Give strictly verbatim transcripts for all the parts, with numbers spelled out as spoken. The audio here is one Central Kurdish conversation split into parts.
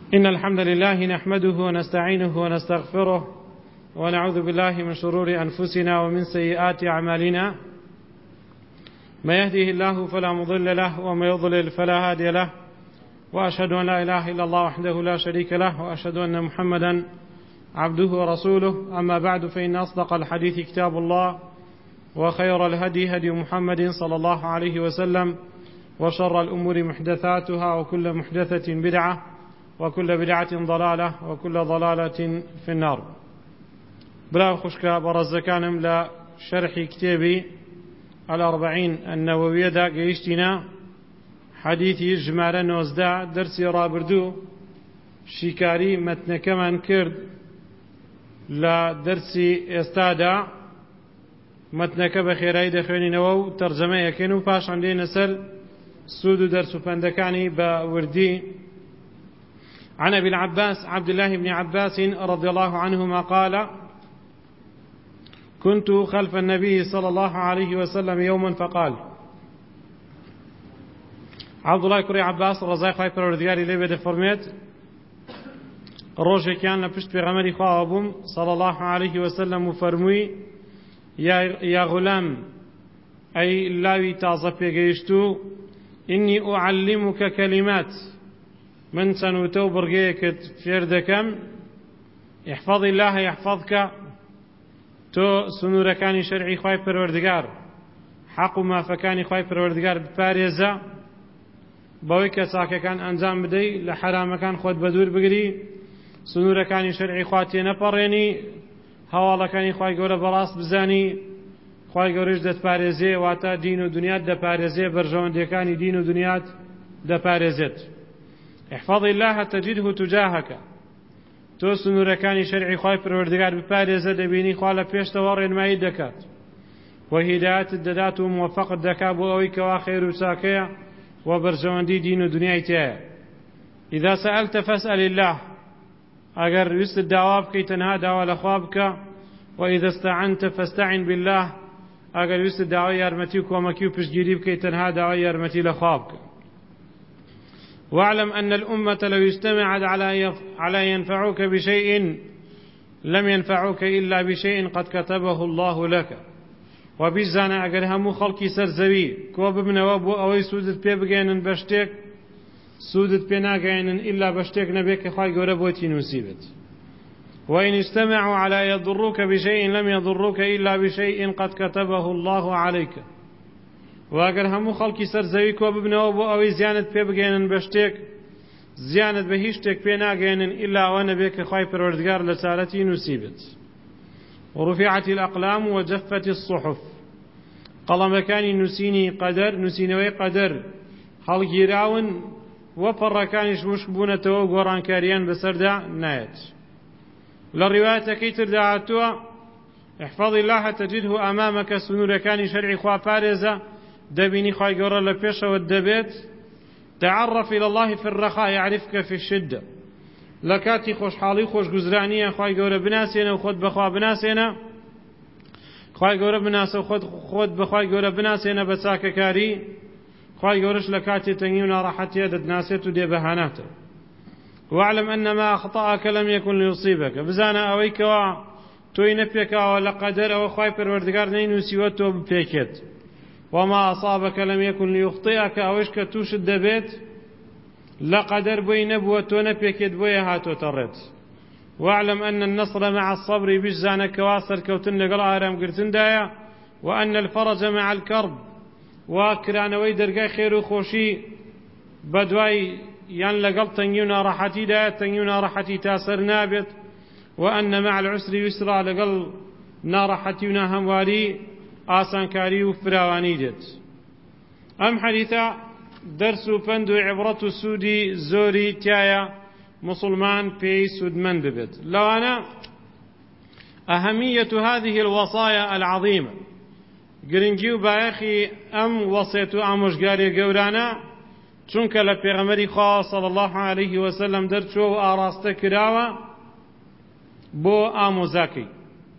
إن الحمد لله نحمده ونستعينه ونستغفره ونعوذ بالله من شرور أنفسنا ومن سيئات أعمالنا. ما يهده الله فلا مضل له وما يضلل فلا هادي له، وأشهد أن لا إله إلا الله وحده لا شريك له، وأشهد أن محمدا عبده ورسوله. أما بعد، فإن أصدق الحديث كتاب الله، وخير الهدي هدي محمد صلى الله عليه وسلم، وشر الأمور محدثاتها، وكل محدثة بدعة، وكل بدعة ضلالة، وكل ضلالة في النار. بلا خشكا برزكانم لا شرح كتابي الأربعين النووية دا قيشتنا حديثي جمارة نوزدا درسي رابردو شكاري متن كمان كرد لا درسي استادا متنك بخيراي دخويني نوو ترجمة يكينو باش عندنا سر سود درس فندكاني بوردي. عن أبي العباس عبد الله بن عباس رضي الله عنهما قال: كنت خلف النبي صلى الله عليه وسلم يوما فقال. عبد الله كري عباس رضي الله عنه رضياري لي بده فرميت روجي كان لبشت بغمري خوابهم صلى الله عليه وسلم وفرمي: يا يا غلام، أي لاوي تازا بيجيشتو، إني أعلمك كلمات من سنوتو برقيك فيردكم، احفظ الله يحفظك. تو سنور كان شرعي خواي پروردگار حق ما فكان خواي پروردگار باريزا بويك ساكا كان انجام بدي لحرام كان خود بدور بگري سنور كان شرعي خواتي نپريني هوالا كان خواي گورا براس بزاني خواي گورش دت پاريزي واتا دين و دنيات دا پاريزي برجون دي كان دين و دنيات دا پاريزت. احفظ الله تجده تجاهك. تو سنورەکانی شەرعی خوای پروردگار بپارێزە دەبینی خوا لە پێشتەوە ڕێنمایی دەکات و هیدایەتت دەدات و موفقت دەکات بۆ ئەوەی کەوا خێر و چاکەیە و بەرژەوەندی دین و دنیای تایە. ئیدا سەئەلتە فەسئەل الله، ئەگەر ویستت داوا بکەی تەنها داوا لە خوا بکە، و ئیدا استەعەنتە فەستەعین بالله، ئەگەر ویستت داوای یارمەتی و کۆمەکی و پشتگیری بکەی تەنها داوای یارمەتی لە خوا بکە. واعلم أن الأمة لو اجتمعت على على ينفعوك بشيء لم ينفعوك إلا بشيء قد كتبه الله لك. وبيزانا أجر همو خلقي سرزوي كوب من وابو أوي سودت بي بجينن بشتك سودت بينا جينن إلا بشتك نبيك خاي قربوتي نسيبت. وإن اجتمعوا على يضروك بشيء لم يضروك إلا بشيء قد كتبه الله عليك. واگر همو خلقی سرزوی کو ببنەوە بۆ ئەوەی زیانت پێ بگەێنن بە شتێک، زیانت بە هیچ شتێک پێ ناگەێنن ئیلا ئەوە نەبێت کە خوای پەروەردگار لە چارەتی نووسیبێت. ورفعت الأقلام وجفت الصحف. قەڵەمەکانی نووسینی قەدەر، نووسینەوەی قەدەر هەڵگیراون و پەڕەکانیش وشک بوونەتەوە و گۆڕانکاریان بەسەردا نایەت. لە ڕیوایەتەکەی تردا هاتووە: احفظ الله تجده أمامك. سنورەکانی شەرعی خوا پارێزە دبيني خواي قرر لبيش والدبيت. تعرف إلى الله في الرخاء يعرفك في الشدة. لكاتي خوش حالي خوش قزرانية خواي قرر بناسينا وخد بخوا بناسينا خواي قرر بناسي وخد خد بخواي قرر بناسينا بساك كاري خواي قرش لكاتي تنيونا راحتي يدد ناسيت ودي بهاناته. واعلم أن ما أخطأك لم يكن ليصيبك. بزانا أويك وا توي نبيك ولا قدر أو خواي پروردگار نينو سيوتو ببيكت. وما أصابك لم يكن ليخطئك أوشك توشد دبيت لقدر بوي نبوة ونبيكت بوي هاتو ترد. واعلم أن النصر مع الصبر بجزانك واصل كوتن لقل آرام قرتن دايا، وأن الفرج مع الكرب وكران ويدرقاي خير وخوشي بدواي ين لقل تنيونا راحتي دايا تنيونا راحتي تاسر نابت، وأن مع العسر يسرى لقل نارحتينا همواري آسان كاري وفراواني ديت. أم حديثا درس فند عبرة سودي زوري تايا مسلمان في سود من ببت. لو أنا أهمية هذه الوصايا العظيمة قرنجيو بايخي أم وصيتو أموش قاري قورانا چونك لبيغمري خواه صلى الله عليه وسلم درچو آراسته كراوة بو آمو زاكي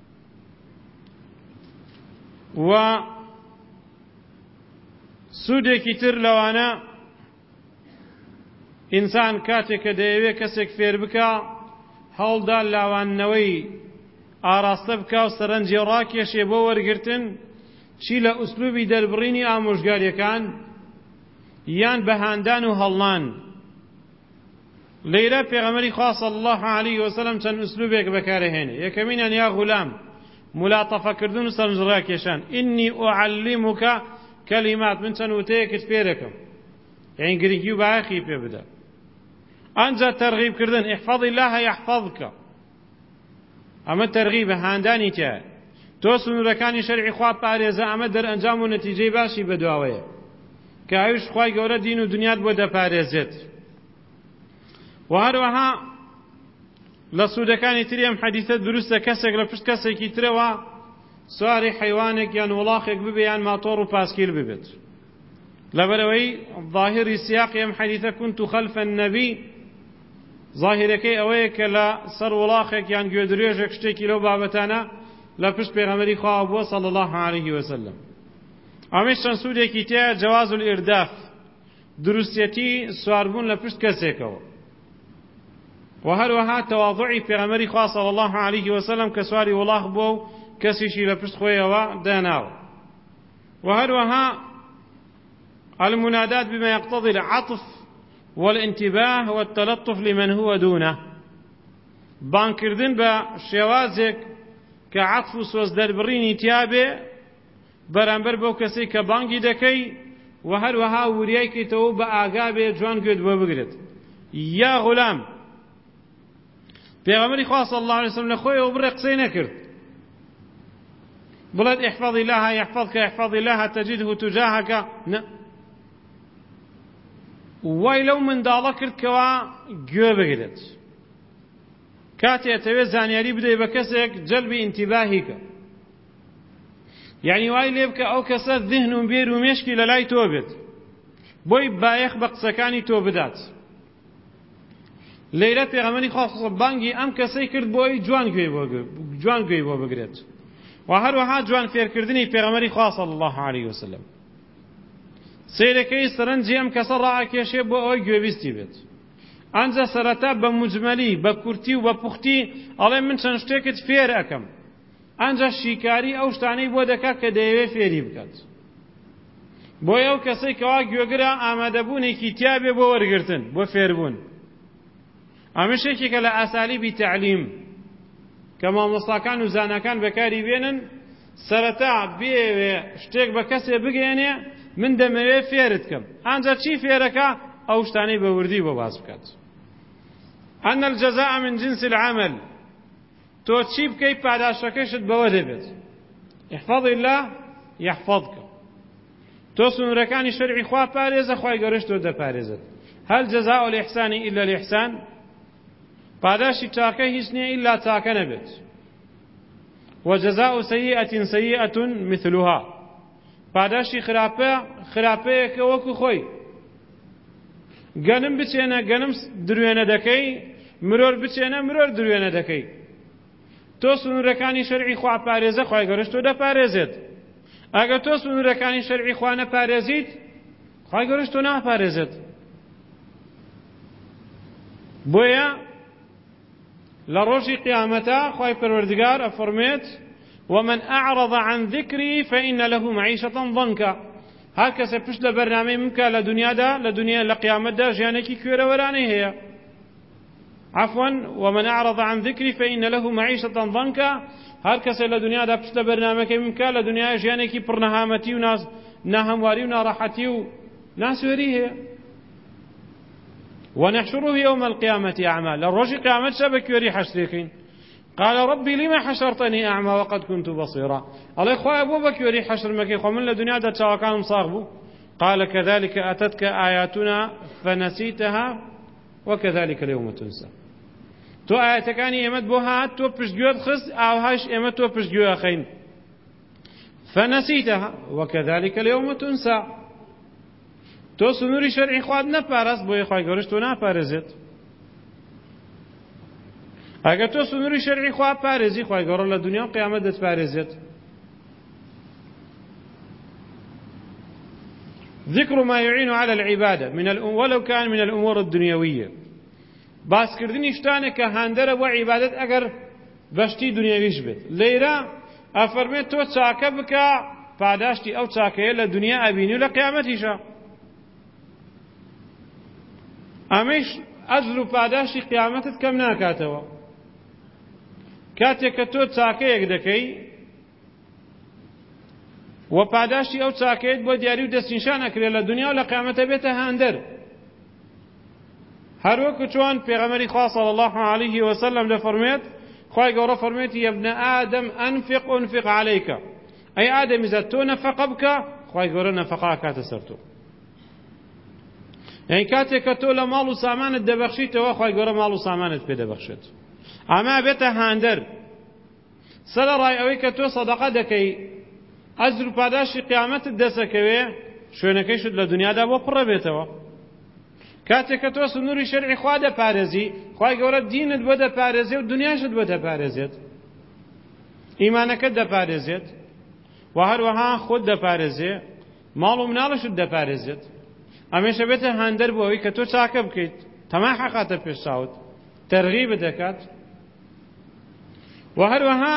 و سودێکی تر لەوانە ئینسان کاتێک کە دەیەوێت کەسێک فێر بکە هەوڵدا لاوانەوەی ئاراستە بکە و سەرنجی ڕاکێشێ بۆ وەرگرتن چی لە ئوسلوبی دەربڕینی ئامۆژگاریەکان یان بەهاندان و هەڵنان. لەیرە پێغەمبەری خوا صلی الله علیه وسلم چەند ئوسلوبێک بەکارەهێنێ. یەکەمینیان یا غولام مولاتەفەکردن و سەرنج ڕاکێشان. ئینی ئوعەلیموکە کەلیمات، من چەند وتەیەکت فێر دەکەم، یعنی گرنگی و بایەخی پێ بدە. ئەنجا تەرغیبکردن، احفظ الله یحفظک، ئەمە تەرغیبە، هاندانی تایە. تۆ سنوورەکانی شەرعی خوا پارێزە، ئەمە دەرئەنجام و نەتیجەی باشی بەدواوەیە کە ئەویش خوای گەورە دین و دنیات بۆ دەپارێزێت. و هەروەها لە سوودەکانی تری ئەم حەدیثە دروستە کەسێک لە پشت کەسێکی ترەوە سواری حەیوانێک یان وڵاخێک ببێ یان ماتۆڕ و پاسکیل ببێت. لەبەرەوەی ظاهری سیاقی ئەم حەدیثە كنت خلف النبي، ظاهرەکەی ئەوەیە کە لە سەر وڵاخێک یان گوێدرێژێک شتێکی لەو بابەتانە لە پشت پێغەمبەری خوا بووە صلی الله علیه وسلم. ئەمەش چەند سوودێکی تایە، جواز الئرداف، دروستیەتی سواربوون لە پشت کەسێکەوە، و هەروەها تەواضعی پێغەمبەری خوا صلی الله علیه وسلم کە سواری وڵاخ بووە و کەسیشی لە پشت خۆیەوە داناوە. و هەروەها المنادات بما يقتضي العطف والانتباه والتلطف لمن هو دونه، بانکردن بە شێوازێک کە عەطف و سۆز دەربڕینی تیابێ بەرامبەر بەو کەسەی کە بانگی دەکەی، و هەروەها وریای کەیتەوە بە ئاگا بێ جوان گوێت بۆ بگرێت. یا غولام، پێغەمبەری خوا صلی الله علیه وسلم لە خۆیەوە بڕێ قسەی نەکرد بڵێت احفظ الله يحفظك احفظ الله تجده تجاهك، نه، وای لەو منداڵە کرد کەوا گوێ بگرێت. کاتێ ئەتەوێت زانیاری بدەی بە کەسێک جەلبی ئینتیباهی کە، یعنی وای لێ بکە ئەو کەسە ذهن و بێر و مێشکی لە لای تۆ بێت، بۆی بایەخ بە قسەکانی تۆ بدات. لەیرە پێغەمبەری خوا بانگی ئەم کەسەی کرد بۆی جوان گوێی بۆ بگرێت. و هەروەها جوان فێرکردنی پێغەمبەری خوا صلی الله علیه وسلم، سیرەکەی سەرنجی ئەم کەسە ڕائەکێشێ بۆ ئەوەی گوێبیستی بێت. ئەنجا سەرەتا بە موجمەلی، بە کورتی و بە پوختی ئەڵێ من چەند شتێکت فێر ئەکەم، ئەنجا شیکاری ئەو شتانەی بۆ دەکات کە دەیەوێت فێری بکات. بۆی ئەو کەسەی کەوا گوێگرە ئامادەبوونێکی تیابێ بۆ وەرگرتن، بۆ فێربوون. ئەمەشێکێکە لە ئاسالیبی تەعلیم کە مامۆستاکان و زانەکان بەکاری بێنن. سەرەتا بێوێ شتێک بە کەسێ بگەێنێ، من دەمەوێت فێرت کەم، ئەنجا چی فێرەکە؟ ئەو شتانەی بە وردی بۆ باس بکات. ئەن الجەزاء من جنس العمل، تۆ چی بکەی پاداشەکەشت بەوە دەبێت. احفظ الله يحفظك، تۆ سنوورەکانی شەرعی خوا پارێزە، خوای گەورەش تۆ دەپارێزێت. هەل جەزاء الإحسان إلا الإحسان، پاداشی چاکە هیچ نییە ئیلا چاکە نەبێت. وجزاء سيئة سيئة مثلها، پاداشی خراپە خراپەیەکە وەکو خۆی. گەنم بچێنە گەنم دروێنە دەکەی، مرۆر بچێنە مرۆر دروێنە دەکەی. تۆ سنوورەکانی شەرعی خوا پارێزە، خوای گەورەش تۆ دەپارێزێت. ئەگەر تۆ سنوورەکانی شەرعی خوا نەپارێزیت، خوای گەورەش تۆ ناپارێزێت. بۆیە لە ڕۆژی قیامەتە خوای پەروەردگار ئەفەرمێت ومن أعرض عن ذكري فإن له معيشة ضنكا، هر کەسە پشت لە بەرنامەی من بکە لە دنیادا، لە دنیا لە قیامەتدا ژیانێکی کوێرەوەرانەی هەیە. عفوا ومن أعرض عن ذكري فإن له معيشة ضنكا، هر کەسە لە دنیادا پشت لە بەرنامەکەی من بکە لە دنیا ژیانێکی پڕنەهامەتی و ناهەمواری و ناڕەحەتی و ناسوێری هەیە. ونحشره يوم القيامة أعمى، للرجل قيامت شبك يوري حشريكين. قال ربي لما حشرتني أعمى وقد كنت بصيرا، الله إخوة أبو بك يوري حشر مكي ومن لدنيا دا تشاوكان صاغبو. قال كذلك أتتك آياتنا فنسيتها وكذلك اليوم تنسى. تو آياتكاني إمت بوها تو بشجوات خص أو هاش إمت تو بشجوا خين، فنسيتها وكذلك اليوم تنسى. تو سنوری شرعی خواد نپارست، بۆیە خوای گەورەش تۆ ناپارێزێت. ئەگەر تۆ سنوری شەرعی خوا پارێزی، خوای گەورە لە دنیا و قیامەت دەتپارێزێت. ذكر ما يعين على العبادة من الأم ولو كان من الأمور الدنيوية باس كردني شتانك هاندر وعبادة أجر بشتي دنيويش بيت ليرة أفرمت تو تساكبك بعداشتي أو تساكية لدنيا أبيني لقيامتيشا أميش أجر بعداشتي قيامتك كم ناكاتوا كاتك تو تساكية دكي و پاداشتی ئەو چاکەیەت بۆ دیاری و دەستنیشان ئەکرێت لە دنیا و لە قیامەتە بێتە هاندەر هەروەکو چۆن پێغەمبەری خوا صلی الله عليه وسلم دەفەرمێت خوای گەورە فەرمێتی یا ابن ئادەم ئەنفق ئونفق عەلەیکە ئەی ئادەمیزاد تۆ نەفەقە بکە خوای گەورە نەفەقە ئەکاتە سەر تۆ یعنی کاتێک کە تۆ لە ماڵ و سامانت دەبەخشیتەوە خوای گەورە ماڵ و سامانت پێ دەبەخشێت ئەما بێتە هاندەر سەرەڕای ئەوەی کە تۆ سەدەقە دەکەی ئەجر و پاداشی قیامەتت دەسەکەوێ شوێنەکەیشت لە دنیادا بۆ پڕە بێتەوە کاتێک کە تۆ سنووری شەرعی خوا دەپارێزی خوای گەورە دینت بۆ دەپارێزێ و دنیاشت بۆ دەپارێزێت ئیمانەکەت دەپارێزێت و هەروەها خۆت دەپارێزێ ماڵ و مناڵشت دەپارێزێت ئەمێشە بێتە هاندەر بۆ ئەوەی کە تۆ چاکە بکەیت تەماح حەقاتە پێش چاوت تەرغیبت دەکات و هەروەها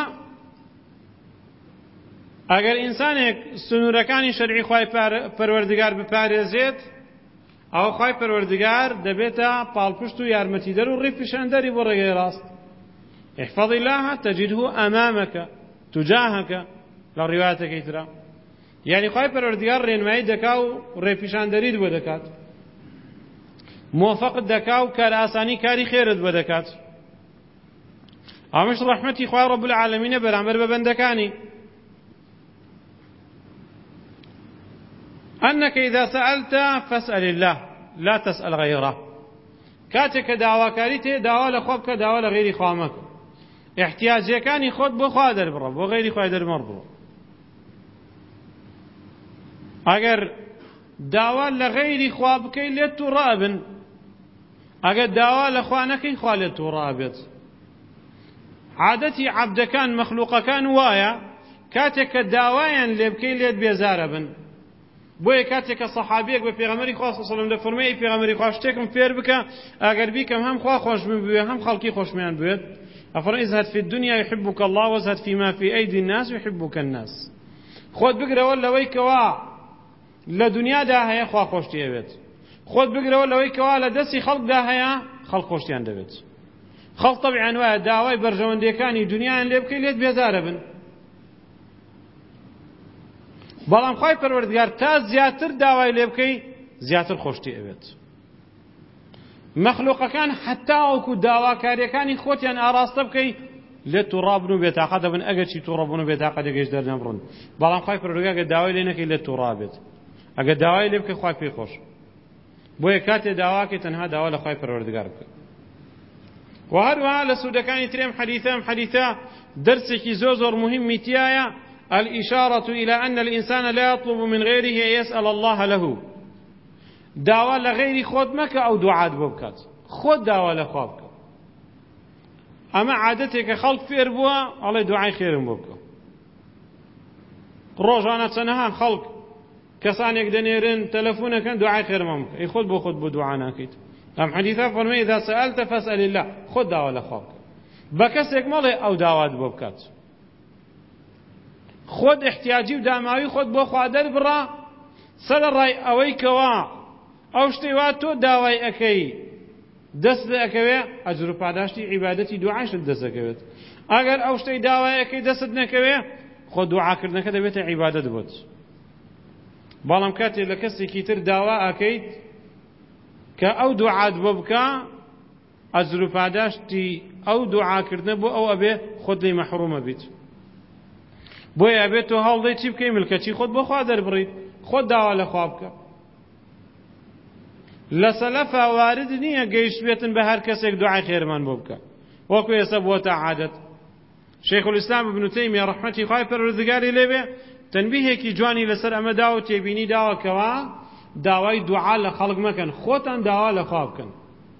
ئەگەر ئینسانێک سنوورەکانی شەرعی خوای پەروەردگار بپارێزێت ئەوە خوای پەروەردگار دەبێتە پاڵپشت و یارمەتیدەر و ڕێپیشاندەری بۆ ڕێگەی ڕاست احفظ الله تجده أمامك تجاهك لە ڕیواتەکەی ترا یعنی خوای پەروەردگار ڕێنمایی دەکا و ڕێپیشاندەریت بۆ دەکات موفقت دەکا و کار ئاسانی کاری خێرت بۆ دەکات ئەمەش ڕەحمەتی خوای ڕەب العالەمینە بەرامبەر بە بەندەکانی أنك إذا سألت فاسأل الله لا تسأل غيره كاتك دعوة كاريته دعوة لخوبك دعوة لغير خوامك احتياجي كان يخوض بخوا در برب وغير خوا در مربو اگر دعوة لغير خوابك لتو رابن اگر دعوة لخوانك خوا لتو رابط عادتي عبد كان مخلوق كان وايا كاتك دعوة لبكي لت بيزاربن بۆیە کاتێک کە سەحابیەک بە پێغەمبەری خوا صلی الله علیه و سلم دەفەرمێ پێغەمبەری خوا شتێکم فێر بکە ئەگەر بیکەم هەم خوا خۆشم بوێ هەم خەڵکی خۆشمیان بوێت ئەفەرمێ ازهد في الدنيا يحبك الله وازهد فيما في أيدي الناس يحبك الناس خۆت بگرەوە لەوەی کەوا لە دنیادا هەیە خوا خۆشتی ئەوێت خۆت بگرەوە لەوەی کەوا لە دەستی خەڵکدا هەیە خەڵک خۆشتیان دەوێت خەڵک طەبیعەن وایە داوای بەرژەوەندیەکانی دنیایان لێ بکەی لێت بێزارە بن بەڵام خوای پەروەردگار تا زیاتر داوای لێ بکەی زیاتر خۆشتی ئەوێت مەخلوقەکان حتا ئەوکو داواکاریەکانی خۆتیان ئاراستە بکەی لێت تووڕابن و بێتاقە دەبن ئەگەر چی تووڕەبوون و بێتاقە دەگەیش دەرنەبڕن بەڵام خوای پەروەردگار ئەگەر داوای لێ نەکەی لێت تووڕابێت ئەگەر داوای لێ بکەی خوای پێی خۆش بۆیە کاتێ داواکەی تەنها داوا لە خوای پەروەردگار بکە و هەروەها لە سوودەکانی ترێم حەدیثە ئەم حەدیثە دەرسێکی زۆر زۆر مهمی تایە الإشارة إلى أن الإنسان لا يطلب من غيره يسأل الله له دعوة لغير خود مك أو دعاء بوبكات خود دعوة لخوابك أما عادتك خلق في إربوها على دعاء خير بوبك روجانا سنها خلق كسانك دنيرين تلفونك دعاء خير ممك أي خود بو خود بو دعاء ناكيد أم حديثة فرمي إذا سألت فاسأل الله خود دعوة لخوابك بكسك مالي أو دعوة بوبكات خود احتیاجی و داماوی خود بۆ خوا دەربڕا سەرەڕای ئەوەی کەوا ئەو شتەی وا تۆ داوای ئەەکەی دەست ئەکەوێ ئەجر و پاداشتی عیبادەتی دوعاشت دەسەکەوێت ئەگەر ئەو شتەی داوای ئەەکەی دەست نەکەوێ خۆ دوعاکردنەکە دەبێتە عیبادەت بۆت بەڵام کاتێک لە کەسێکی تر داوا ئەەکەیت کە ئەو دوعات بۆ بکە ئەجر و پاداشتی ئەو دوعاکردنە بۆ ئەو ئەبێ خۆت لێی مەحرومە بیت بۆیە ئەبێت تۆ هەڵدەی چی بکەی ملکەچی خۆت بۆ خوا دەربڕیت خۆت داوا لە خوا بکە لە سەلەفا وارد نییە گەیشت بێتن بە هەر کەسێک دوعای خێرمان بۆ بکە وەکو ئێستا بووەتە عادەت شەیخ الئیسلام ابن تەیمیە ڕەحمەتی خوای پەروەردگاری لێبێ تەنبیهێکی جوانی لەسەر ئەمە داوە و تێبینی داوەکەوە داوای دوعا لە خەڵک مەکەن خۆتان داوا لە خوا بکەن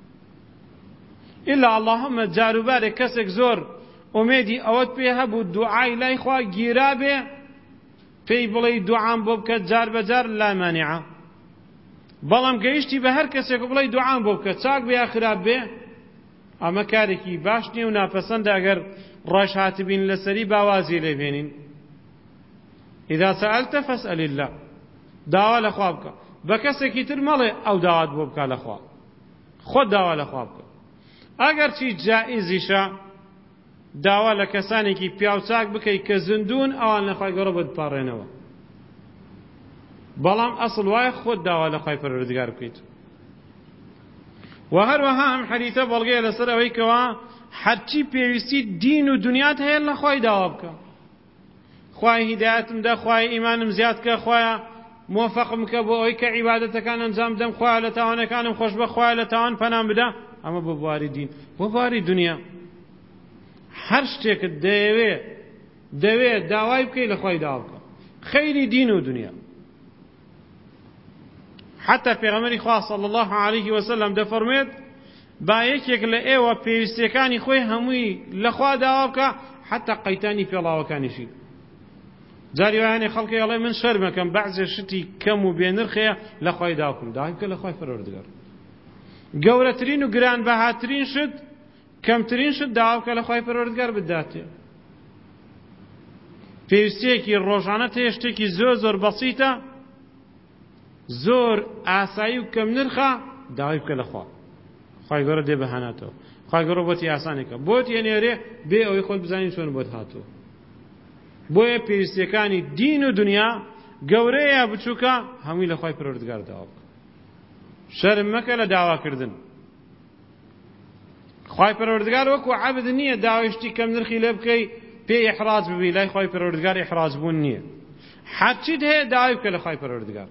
ئیلا اللهم جاروبارێک کەسێک زۆر ئومێدی ئەوەت پێ هەبوو دوعای لای خوا گیرا بێ پێی بڵێ دوعام بۆ بکە جار بەجار لا مانعە بەڵام گەیشتی بە هەر کەسێک بڵێ دوعام بۆ بکە چاک بێ یا خراپ بێ ئەمە کارێکی باش نییە و ناپەسەندە ئەگەر ڕۆژ هاتبین لەسەری باوازی لێبێنین. ئیذا سەئەلتە فەسئەل الله، داوا لە خوا بکە، بە کەسێکی تر مەڵێ ئەو داوات بۆ بکە لە خوا، خۆت داوا لە خوا بکە. ئەگەر چی جائیزیشە داوا لە کەسانێکی پیاو چاک بکەی کە زیندون ئەوان لە خوای گەورە بتپاڕێنەوە، بەڵام ئەسڵ وایە خۆت داوا لە خوای پەروەردگار بکەیت. و هەروەها ئەم حەدیثە بەڵگەیە لەسەر ئەوەی کەوا هەرچی پێویستی دین و دنیات هەیە لە خوای داوا بکە. خوای هیدایەتم دە، خوای ئیمانم زیاد کە، خوایە موفقم کە بۆ ئەوەی کە عیبادەتەکان ئەنجام بدەم، خوایە لە تاوانەکانم خۆش بە، خوایە لە تاوان پەنام بدە. ئەمە بۆ بواری دین. بۆ بواری دنیا هەر شتێکت دەیەوێ دەوێت داوای بکەی لە خوای داوا بکە، خەیری دین و دنیا. حتى پێغەمبەری خوا صلی الله علیه وسلم دەفەرمێت با یەکێک لە ئێوە پێویستیەکانی خۆی هەمووی لە خوا داوا بکە حتى قەیتانی پێڵاوەکانیشی. جاری وایانێ خەڵکی ئەڵێ من شەرمەکەم بەعزێ شتی کەم و بێنرخەیە لە خوای داوا بکەم. داوای بکە لە خوای پەروەردگار. گەورەترین و گرانبەهاترین شت کەمترین شت داوا بکە لە خوای پەروەردگار بداتێ. پێویستیەکی ڕۆژانەت هەیە، شتێکی زۆر زۆر بەسیتە، زۆر ئاسایی و کەم نرخە، داوای بکە لە خوا. خوای گەورە دێ بەهاناتەوە. خوای گەورە بۆتی ئاسانێکە، بۆت هێنێرێ بێ ئەوەی خۆت بزانین چۆن بۆت هاتووە. بۆیە پێویستیەکانی دین و دنیا گەورەیە بچووکە هەمووی لە خوای پەروەردگار داوا بکە. شەرم مەکە لە داواکردن. خوای پەروەردگار وەکو عەبد نییە داوای شتی کەم نرخی لێ بکەی پێ ئیحراز ببی، لای خوای پەروەردگار ئیحراز بوون نییە. هەرچیت هەیە داوای بکە لە خوای پەروەردگار.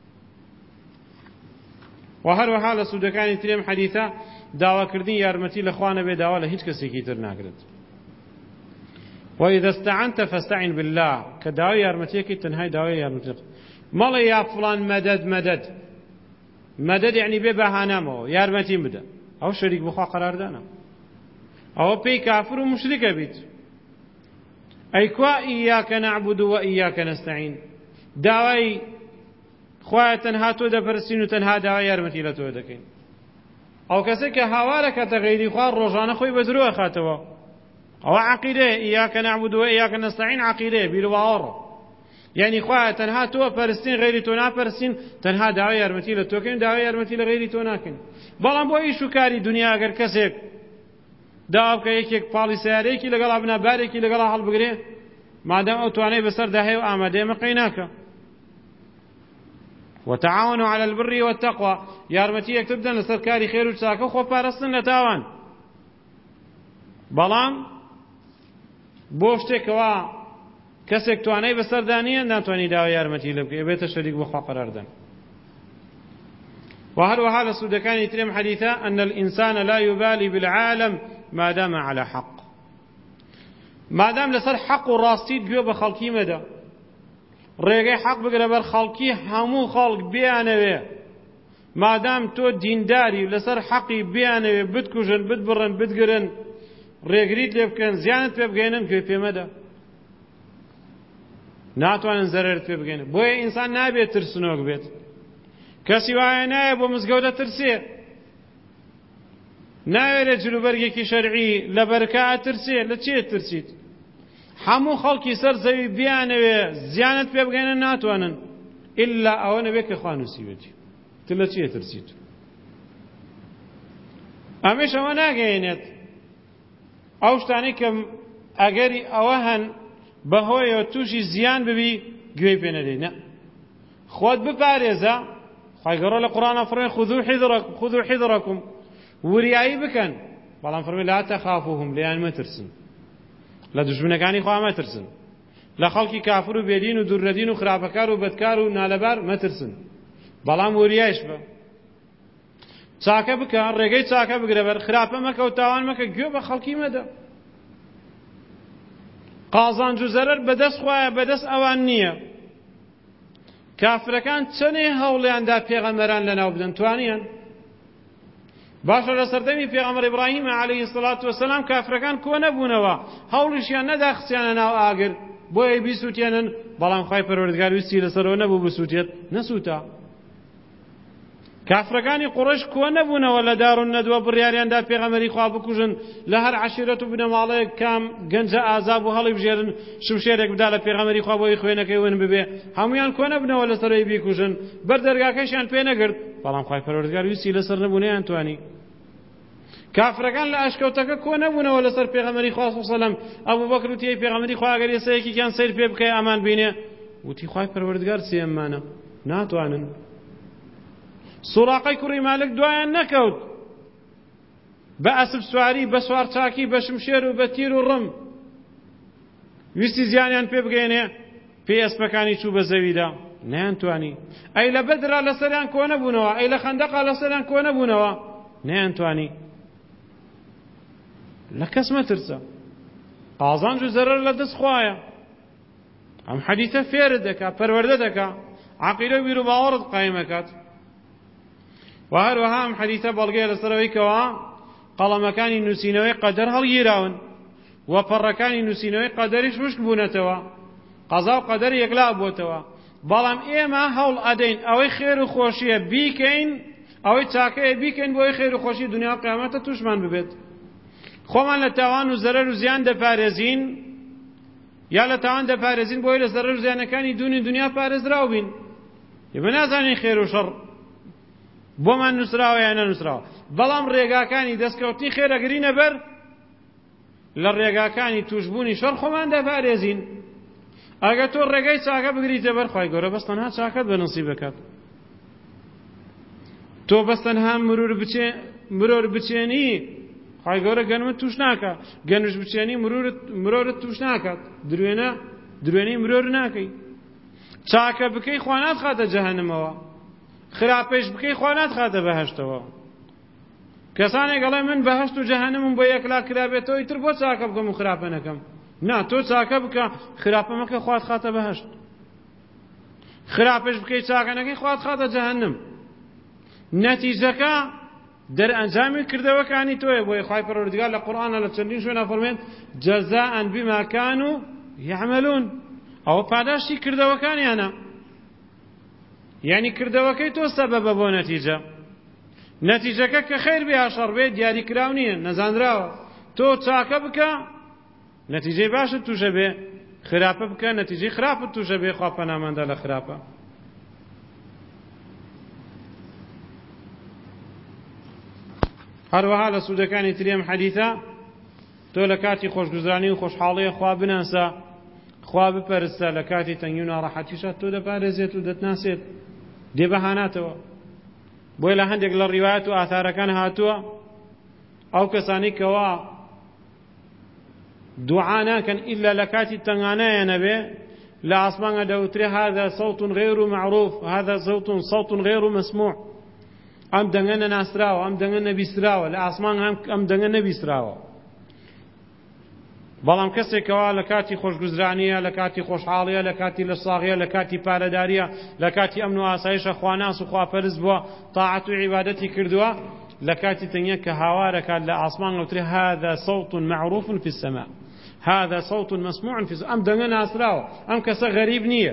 و هەروەها لە سوودەکانی ترێم حەدیثە داواکردنی یارمەتی لە خوا نەبێ، داوا لە هیچ کەسێکی تر ناکرێت. وإذا استعنت فاستعن بالله، كداوي يارمتيكي تنهاي داوي يارمتيك مالا يا فلان مدد مدد مدد يعني ببهانه مو يارمتي بدا او شريك بخوا قرار دانا او بي كافر ومشرك بيت. اي كوا اياك نعبد واياك نستعين، داوي خوا تنها تو دبرسين وتنها داوي يارمتي لتو دكين. او كسك هوالك تغيري خوا روزانه خوي بدرو خاتوا او عقيده اياك نعبد واياك نستعين، عقيده بالواور يعني خوا تنها تو پرستين غيري تو نا پرستين، تنها داوي يرمتي لتوكين داوي يرمتي لغيري تو ناكن. بلان بو ايشو كاري دنيا اگر كسك داو که یک یک پالیسیاری کی لگلا بنا باری کی لگلا حل بگیره مادام او توانه بسر دهه و آماده مقیناکه. وتعاونوا على البر والتقوى، يارمتي يكتب دن سركاري خير وساكو خو پارستن نتاوان. بلام بوشته کوا کسک توانه بسر دانیه نتوانی داوی یارمتی لبکه بیت شریک بخوا قرار دن. وهل وهذا سودكان يترم حديثا أن الإنسان لا يبالي بالعالم ما دام على حق، ما دام لسر حق وراستيد بيو بخلقي مدى ريغي حق بقرا بر خلقي همو خلق بيانوه، ما دام تو دينداري لسر حقي بيانوه بدكوشن بدبرن بدقرن ريغريد لبكن زيانت بيبقينن كيف في مدى ناتوان زررت بيبقينن. بوي إنسان نابي ترسنوك بيت کەسی وایە نایە بۆ مزگەوتە ترسێ، ناوێرە جلوبەرگێکی شەرعی لە بەرکە ترسێ، لە چێ ترسیت؟ هەموو خەڵکی سەر زەوی بیانەوێ زیانت پێ بگەێنە ناتوانن ئللا ئەوە نەبێت کە خوا نووسیوێتی، تر لە چێ ترسیت؟ ئەمەش ئەوە ناگەێنێت ئەو شتانەی کە ئەگەری ئەوە هەن بەهۆیەوە تووشی زیان ببی گوێی پێ نەدەی. نە، خۆت بپارێزە. خواهی القرآن فرمي خذوا حذركم خذوا حذركم ورياي بكن بلان فرمي لا تخافوهم لأن ما ترسن لا دشمنكاني خواه ما ترسن لا خلقي كافر وبيدين ودردين وخرابكار وبدكار ونالبار ما ترسن بلان وريايش با چاکە بکە ڕێگەی چاکە بگرە بەر خراپە مەکە و تاوان مەکە گوێ بە خەڵکی مەدە. قازانج و زەرەر بەدەست خوایە بەدەست ئەوان نییە. کافرەکان چەنێ هەوڵیاندا پێغەمبەران لەناو بدەن توانیان. باشە لە سەردەمی پێغەمبەر ئیبراهیم عەلەیهی سەڵات وەسەلام کافرەکان کۆ نەبوونەوە، هەوڵیشیان نەدا خچیانە ناو ئاگر بۆیە بیسووتێنن، بەڵام خوای پەروەردگار ویستی لەسەرەوە نەبوو بسووتێت، نەسووتا. کافرەکانی قوڕەش کۆ نەبوونەوە لە دار النەدوە بڕیاریاندا پێغەمبەری خوا بکوژن لە هەر عەشیرەت و بنەماڵەیەک کام گەنجە ئازاب و هەڵی بژێرن شمشێرێک بدا لە پێغەمبەری خوا بۆی خوێنەکەی ون ببێ هەمویان کۆ نەبوونەوە لەسەرەوەی بیکوژن بەر دەرگاکەشیان پێ نەگرت بەڵام خوای پەروەردگار ویستی لەسەر نەبوونەیان توانی کافرەکان لە ئەشکەوتەکە کۆ نەبوونەوە لەسەر پێغەمبەری خوا صلی الله علیه و سلم ئەبوو بەکر وتی پێغەمبەری خوا ئەگەر ئێسەیەکیان سەیر پێ بکەی ئەمان بینێ وتی خوای پەروەردگار سێممانە ناتوانن سوڕاقەی کوڕی مالک دوایان نەکەوت بە ئەسپ سواری بە سوارچاکی بە شمشێر و بە تیر و ڕم ویستی زیانیان پێ بگەێنێ پێی ئەسپەکانی چوو بە زەویدا نەیانتوانی ئەی لە بەدرا لەسەریان کۆ نەبوونەوە ئەی لە خەندەقا لەسەریان کۆ نەبوونەوە نەیانتوانی لە کەس مەترسە قازانج و زەرەر لە دەست خوایە ئەم حەدیثە فێرت دەکا پەروەردە دەکا عەقیدە بیر و باوەڕت قایمەکات و هەروەها ئەم حەدیثە بەڵگەیە لەسەرەوەی کەوا قەڵەمەکانی نووسینەوەی قەدەر هەڵگیراون و پەڕەکانی نووسینەوەی قەدەریش وشک بوونەتەوە قەزا و قەدەر یەکلا بووتەوە بەڵام ئێمە هەوڵ ئەدەین ئەوەی خێر و خۆشیە بیکەین ئەوەی چاکەیە بیکەین بۆی خێر و خۆشی دنیا و قیامەتە توشمان ببێت خۆمان لە تاوان و زەرەر و زیان دەپارێزین یا لە تاوان دەپارێزین بۆی لە زەرەر و زیانەکانی دوونی دنیا پارێزراو بین ئێمە نازانین خێر و شەڕ بۆمان نووسراوە یان نەنووسراوە بەڵام ڕێگاکانی دەستکەوتنی خێرەگرینە بەر لە ڕێگاکانی توشبوونی شەڕ خۆمان دەپارێزین ئەگەر تۆ ڕێگەی چاکە بگریتە بەر خوای گەورە بەس تەنها چاکەت بەنسیب بکات تۆ بەس تەنها مرور بچێ مرۆر بچێنی خوای گەورە گەنمت توش ناکات گەنمش بچێنی مرۆرت توش ناکات درێنە درێنەی مرۆر ناکەی چاکە بکەی خوا ناتخاتە جەهەنەمەوە خراپەش بکەی خوا ناتخاتە بەهەشتەوە کەسانێک گەڵێ من بەهەشت و جەهەنەمم بۆ یەکلا کرابێتەوە ئیتر بۆ چاکە بکەم و خراپە نەکەم نا تۆ چاکە بکە خراپە مەکە خوات خاتە بەهەشت خراپەش بکەی چاکە نەکەی خوات خاتە جەهەنەم نەتیجەکە دەرئەنجامی کردەوەکانی تۆیە بۆیە خوای پەروەردگار لە قورئانە لە چەندین شوێنە فەرمێت جەزاء بما كانوا يعملون ئەوە پاداشتی کردەوەکانیانە یعنی کردەوەکەی تۆ سەبەبە بۆ نەتیجە نەتیجەکە کە خێر بێ یا شەڕ بێ دیاریکراو نییە نەزانراوە تۆ چاکە بکە نەتیجەی باشت تووشە بێ خراپە بکە نەتیجەی خراپت تووشە بێ خوا پەناماندا لە خراپە هەروەها لە سوودەکانی ترێم حەدیثە تۆ لە کاتی خۆشگوزرانی و خۆشحاڵیە خوا بناسە خوا بپەرستە لە کاتی تەنگی و ناڕەحەتیشە تۆ دەپارێزێت و دەتناسێت دێبەهاناتەوە بۆی لە هەندێک لە ڕیوایەت و ئاثارەکان هاتووە ئەو کەسانی کەوا دوعا ناکەن ئیلا لە کاتی تەنگانەیە نەبێ لە ئاسمانە دەوترێ هذا صوت غير معروف هذا صوت صوت غير مسموع ئەم دەنگە نەناسراوە ئەم دەنگە نەبیستراوە لە ئاسمان ئەم دەنگە نەبیستراوە بەڵام کەسێکەوە لە کاتی خۆشگوزرانیە لە کاتی خۆشحاڵیە لە کاتی لە ساغیە لە کاتی پارەداریە لە کاتی ئەمن و ئاسایشە خواناس و خواپەرست بووە تاعەت و عیبادەتی کردووە لە کاتی تەنگیە کە هاوارەکات لە ئاسمان ئەوترێ هذا صوت معروف في السماء هذا صوت مسموع في السماء ئەم دەنگە ناسراوە ئەم کەسە غەریب نییە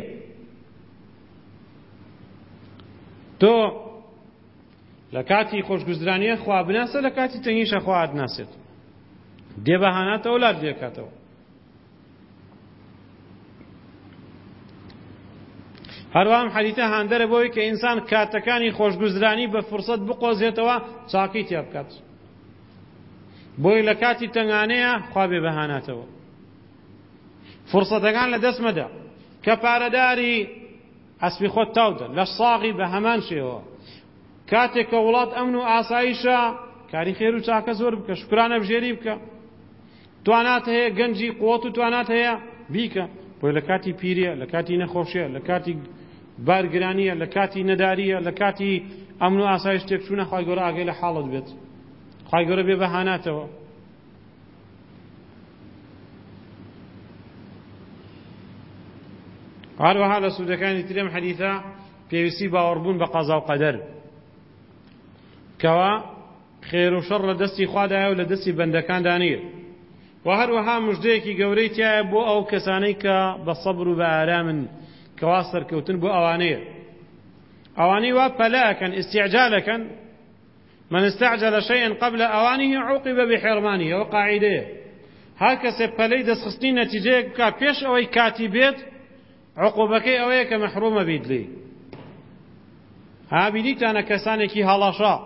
تۆ لە کاتی خۆشگوزرانیە خوا بناسە لە کاتی تەنگیشە خوا ئەتناسێت دێبەهاناتەوە وڵات دێکاتەوە هەروەها حەدیثە هاندەرە بۆی کە ئینسان کاتەکانی خۆشگوزرانی بە فرسەت بقۆزێتەوە چاکەی تیا بکات بۆی لە کاتی تەنگانەیە خوا بێبەهاناتەوە فرسەتەکان لە دەست مەدە کە پارەداری ئەسپی خۆت تاودە لە ساغی بە هەمان شێوە کاتێک کە وڵات ئەمن و ئاسایشە کاری خێر و چاکە زۆر بکە شکرانە بژێری بکە توانات هەیە گەنجی قووەت و توانات هەیە بیکە بۆی لە کاتی پیریە لە کاتی نەخۆشیە لە کاتی بارگرانیە لە کاتی نەداریە لە کاتی ئەمن و ئاسایش تێکچوونە خوای گەورە ئاگەی لە حاڵت بێت خوای گەورە بێ بەهاناتەوە هەروەها لە سوودەکانی ترێم حەدیثە پێویستی باوەڕبوون بە قەزا و قەدەر کەوا خێر و شەڕ لە دەستی خوادایە و لە دەستی بەندەکاندا نییە و هەروەها موژدەیەکی گەورەی تایە بۆ ئەو کەسانەی کە بە سەبر و بە ئارامن کەوا سەرکەوتن بۆ ئەوانەیە ئەوانەی وا پەلەکەن ئیستیعجالەکەن من استعجل شيئا قبل أوانه عوقب بحرمانه ئەوە قاعیدەیە هەر کەسێ پەلەی دەستخستنی نەتیجەیەک بکات پێش ئەوەی کاتی بێت عقوبەکەی ئەوەیە کە مەحرومە بیت لێ هابینیتانە کەسانێکی هەڵەشا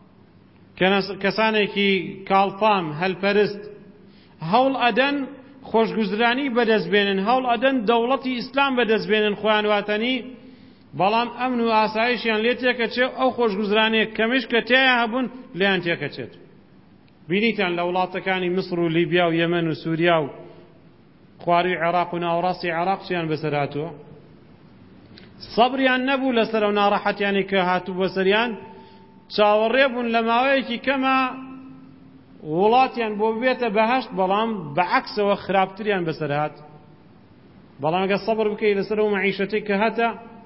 کەسانێکی کاڵپام هەلپەرست هەوڵ ئەدەن خۆشگوزرانی بەدەستبێنن هەوڵ ئەدەن دەوڵەتی ئیسلام بەدەستبێنن خۆیان واتەنی بەڵام ئەمن و ئاسایشیان لێ تێکەچێت ئەو خۆشگوزرانەیە کەمیش کە تێیان هەبوون لێیان تێکەچێت بینیتان لە وڵاتەکانی مصر و لیبیا و یەمەن و سووریا و خواری عێراق و ناوەڕاستی عێراق چیان بەسەر هاتووە سەبریان نەبوو لەسەر ئەو ناڕەحەتیانی کە هاتوو بەسەریان چاوەڕێ بوون لە ماوەیەکی کەمە وڵاتیان بۆ بێتە بەهەشت بەڵام بەعەکسەوە خراپتریان بەسەر هات بەڵام ئەگەر سەبر بکەیت لەسەر ئەو مەعیشەتەی کە هاتە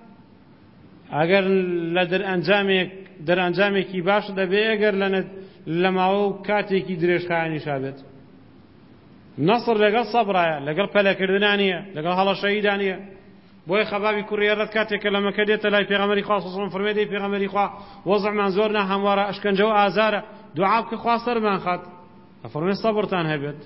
ئەگەر لە دەرئەنجامێک دەرئەنجامێکی باش دەبێ ئەگەر لە ماوە و کاتێکی درێژخایەنیشا بێت نەسر لەگەڵ سەبرایە لەگەڵ پەلەکردنانیە لەگەڵ هەڵەشەییدانیە بۆی خەبابی کوڕی ئێرەت کاتێکە لە مەکە دێتە لای پێغەمبەری خوا صلی الله علیه و سلم فەرمێ دەی پێغەمبەری خوا وەزعمان زۆر ناهەموارە ئەشکەنجە و ئازارە دوعا بکە خوا سەرمان خات ئەفەرمێ سەبرتان هەبێت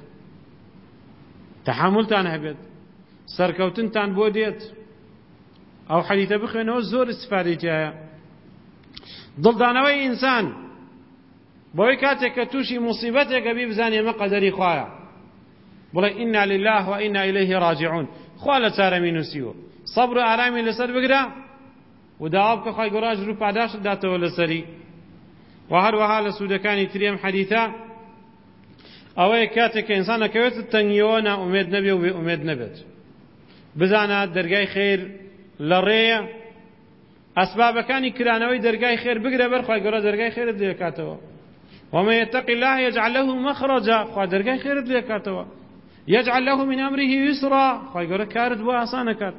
تەحملتان هەبێت سەرکەوتنتان بۆ دێت ئەو حەدیثە بخوێنەوە زۆر استفادەی تایە دڵدانەوەی ئینسان بۆی کاتێک کە تووشی موسیبەتێکە بی بزانێ ئەمە قەدەری خوایە بڵێ ئینا لله و ئینا ئیلەیه ڕاجعون خوا لە چارەمی نووسیوە سەبر و ئارامی لەسەر بگرە و داوا بکە خوای گەورە ئەجر و پاداشت داتەوە لەسەری و هەروەها لە سوودەکانی ترێم حەدیثە ئەوەیە کاتێک کە ئینسان ئەکەوێتە تەنگیەوە نائومێد نەبێ و بێئومێد نەبێت بزانە دەرگای خێر لە ڕێیە ئەسبابەکانی کرانەوەی دەرگای خێر بگرە بەر خوای گەورە دەرگای خێرت لێ دەکاتەوە ومن يتق الله يجعل له مخرجا خوا دەرگای خێرت لێ دەکاتەوە يجعل له من أمره يسرا خوای گەورە کارت بۆ ئاسان دەکات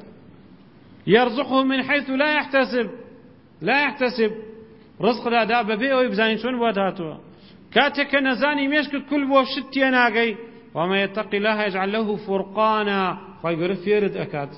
يرزقه من حيث لا يحتسب لا يحتسب رزق دادا بەبێ ئەوەی بزانین چۆن بۆ داتووە کاتێک کە نەزانی مێشکت کول بۆ شت تێناگەی ومن يتق الله يجعل له فرقانا خوای گەورە فێرت ئەکات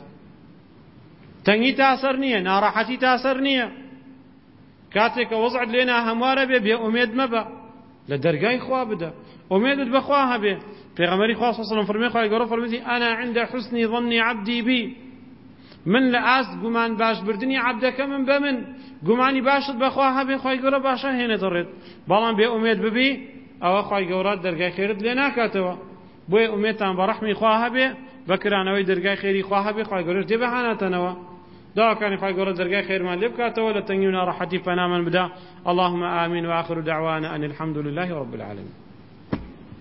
تەنگی تاسەر نییە ناڕەحەتی تاسەر نییە کاتێک کە وەزعت لێ ناهەموارە بێ بێ ئومێد مەبە لە دەرگای خوا بدە ئومێدت بەخوا هەبێ پێغەمبەری خوا صلی الله علیه و سلم فەرمێ خوای گەورە فەرمێتی ئەنا عند حسن ظن عبدی بی من لە ئاست گومان باشبردنی عەبدەکە من بە من گومانی باشت بەخوا هەبێ خوای گەورە باشە هێنێتە بەڵام بێ ئومێد ببی ئەوە خوای گەورە دەرگای خێرت لێ ناکاتەوە بۆیە ئومێدتان بە ڕەحمی خوا هەبێ بەکرانەوەی دەرگای خێری خوا هەبێ خوای گەورەش دێ بەهانەتەنەوە دعاكاني خوای گەورە دەرگای خێرمان لێ بکاتەوە لە تەنگی و ناڕەحەتی پەنامان بدا اللهم آمين وآخر دعوانا أن الحمد لله رب العالمين